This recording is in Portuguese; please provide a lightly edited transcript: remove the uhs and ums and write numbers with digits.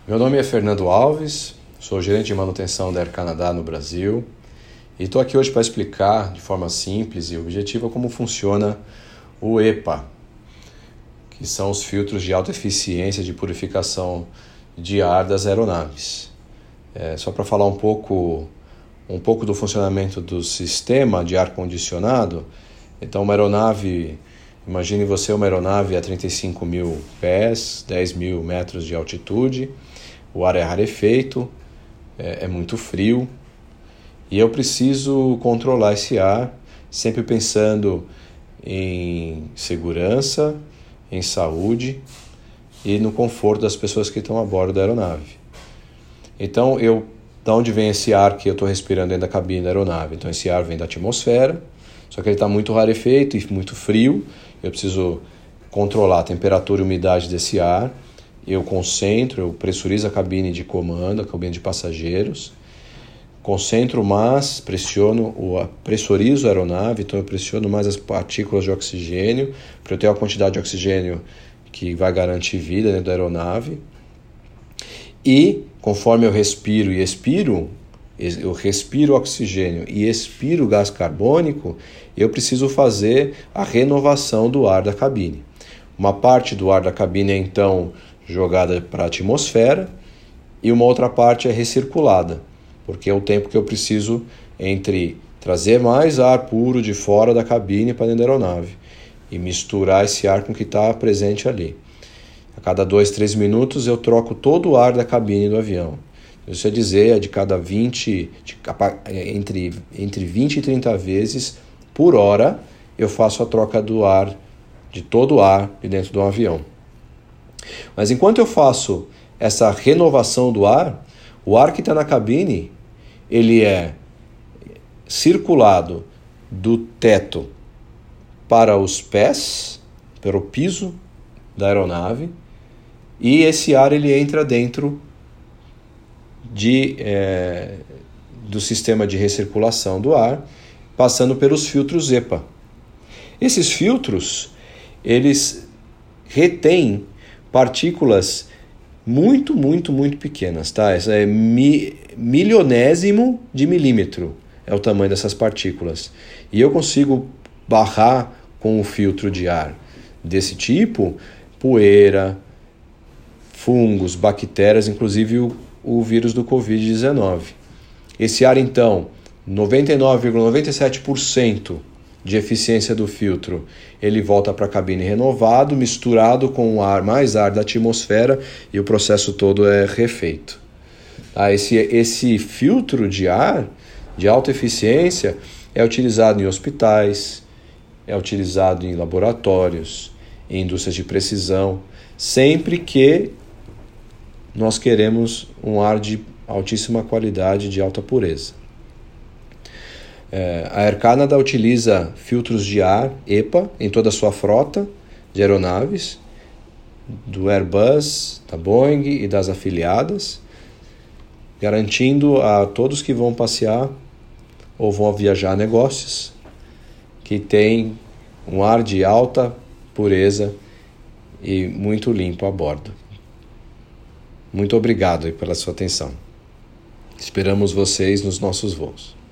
Meu nome é Fernando Alves, sou gerente de manutenção da Air Canada no Brasil e estou aqui hoje para explicar de forma simples e objetiva como funciona o EPA, que são os filtros de alta eficiência de purificação de ar das aeronaves. Só para falar um pouco do funcionamento do sistema de ar-condicionado. Então, uma aeronave, imagine você uma aeronave a 35 mil pés, 10 mil metros de altitude, o ar é rarefeito, é muito frio, e eu preciso controlar esse ar, sempre pensando em segurança, em saúde e no conforto das pessoas que estão a bordo da aeronave. Então, da onde vem esse ar que eu estou respirando dentro da cabine da aeronave? Então, esse ar vem da atmosfera, só que ele está muito rarefeito e muito frio. Eu preciso controlar a temperatura e umidade desse ar. Eu pressurizo a cabine de comando, a cabine de passageiros. Concentro mais, pressurizo a aeronave, então eu pressiono mais as partículas de oxigênio, para eu ter a quantidade de oxigênio que vai garantir vida dentro da aeronave. E, conforme eu respiro e expiro, eu respiro oxigênio e expiro gás carbônico, eu preciso fazer a renovação do ar da cabine. Uma parte do ar da cabine é então jogada para a atmosfera e uma outra parte é recirculada, porque é o tempo que eu preciso entre trazer mais ar puro de fora da cabine para dentro da aeronave e misturar esse ar com o que está presente ali. A cada 2-3 minutos eu troco todo o ar da cabine do avião. Isso é dizer, entre 20 e 30 vezes por hora eu faço a troca do ar, de todo o ar de dentro do avião. Mas enquanto eu faço essa renovação do ar, o ar que está na cabine, ele é circulado do teto para os pés, para o piso da aeronave, e esse ar ele entra dentro do sistema de recirculação do ar, passando pelos filtros EPA. Esses filtros, eles retêm partículas muito, muito, muito pequenas, tá? Essa é milionésimo de milímetro, é o tamanho dessas partículas. E eu consigo barrar com o filtro de ar desse tipo, poeira, fungos, bactérias, inclusive o vírus do Covid-19. Esse ar, então, 99,97% de eficiência do filtro, ele volta para a cabine renovado, misturado com mais ar da atmosfera, e o processo todo é refeito. Esse filtro de ar de alta eficiência é utilizado em hospitais, é utilizado em laboratórios, em indústrias de precisão, sempre que nós queremos um ar de altíssima qualidade, de alta pureza. A Air Canada utiliza filtros de ar EPA em toda a sua frota de aeronaves, do Airbus, da Boeing e das afiliadas, garantindo a todos que vão passear ou vão viajar a negócios que tem um ar de alta pureza e muito limpo a bordo. Muito obrigado pela sua atenção. Esperamos vocês nos nossos voos.